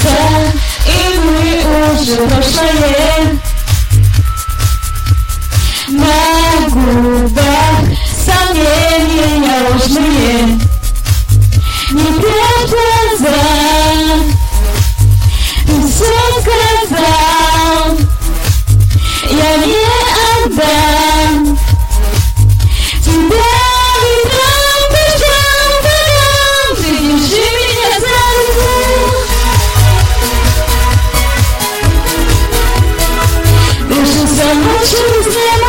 сердца, и мы уже прошлое. На губах сомнения ложные, не прячь глаза, ты все сказал, я не отдам тебя ветрам, дождям, водам. Ты держи меня за руку, дыши со мной через небо.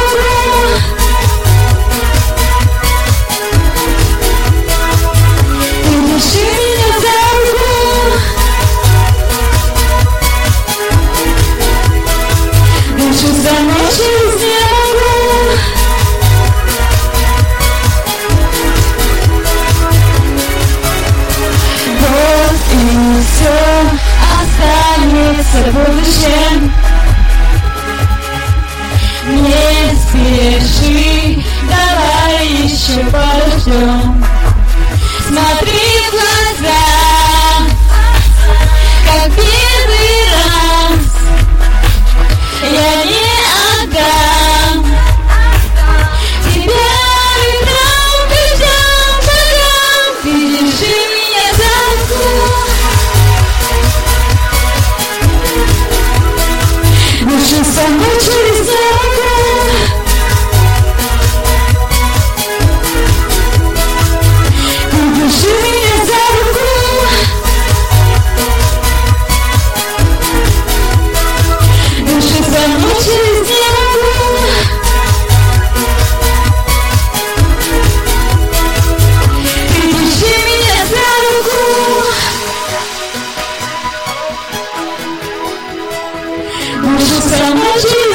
Останется в будущем. Не спеши, давай еще подождем. Смотри в глаза, как первый раз. Я не отдам тебя ветрам, дождям, водам. Ты держи меня за руку, дыши со мной через небо. Ты держи меня за руку, дыши со мной через небо. Ты держи меня за руку, дыши со мной через небо.